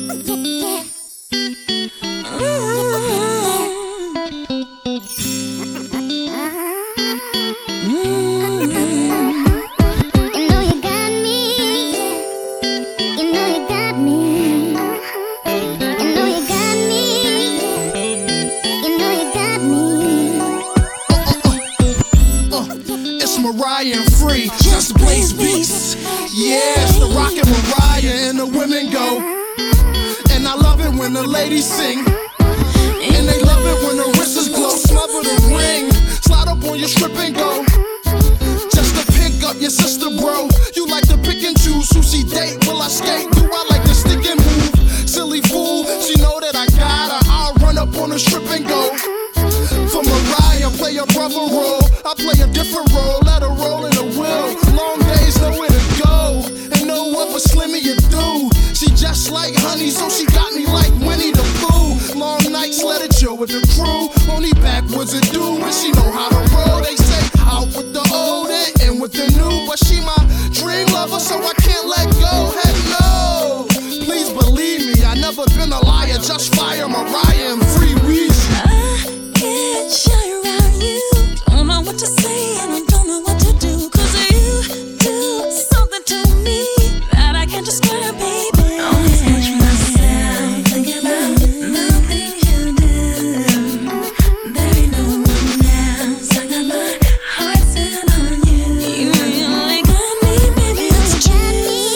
Mariah and Free, just Blaze Beats. Yeah, it's the rockin' Mariah and the women go. And I love it when the ladies sing, and they love it when the wrists glow. Smother the ring, slide up on your strip and go. Just to pick up your sister, bro. You like to pick and choose who she date. Will I skate? Do I like to stick and move? Silly fool, she know that I got her. I'll run up on the strip and go. For Mariah, play a brother role. I play a different role, let her roll in the wheel. Long days, nowhere to go, and know what but Slimmy you do. She just like honey, so she got me like Winnie the Pooh. Long nights, let it chill with the crew. Only backwards it do, and she know how to roll. They say out with the old and in with the new, but she my dream lover, so I can't let go. Heck no, please believe me, I never been a liar. Just fire Mariah and Free Weezy. I get shy around you. Don't know what to say and I don't know what to do. 'Cause you do something to me that I can't describe, baby. Always catch myself thinking about the things you do. There ain't no one else. I got my heart set on you. You really got me, baby. It's true.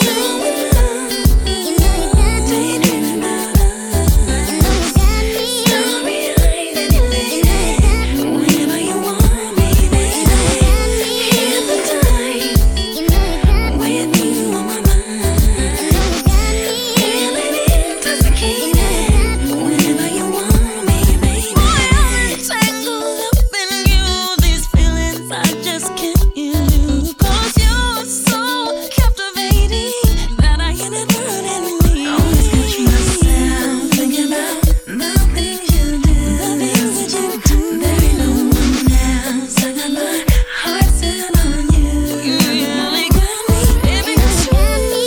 Daydreaming about us. Don't realize anything. Whenever you want me, baby. Here's the time. With you on my mind. Feeling intoxicated. Whenever you want me, baby. I'm tangled up in you. These feelings I just can't elude. 'Cause you're so captivating that I inadvertently always catch myself thinking about the things you do. The things that you do. There ain't no one else. I got my heart set on you. You really got me, baby. It's true.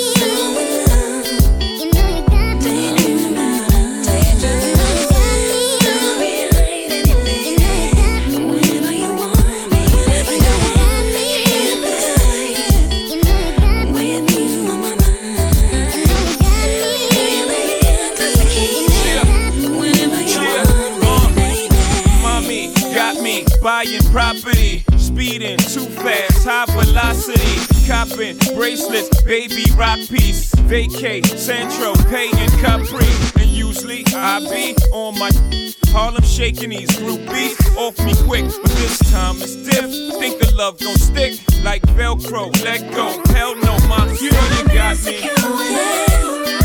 Daydreaming about us. Don't realize anything. Whenever you want me, baby. Here's the time. With you on my mind. Feeling intoxicated. Whenever you want me, baby. Mommy got me buying property, speeding too fast, high velocity, copping bracelets, baby rock piece, vacay, Centro, Pay and Capri, and usually I be on my Harlem shaking these groupies off me quick, but this time it's diff. Think the love gon' stick like Velcro, let go. Hell no, ma, you know you got me.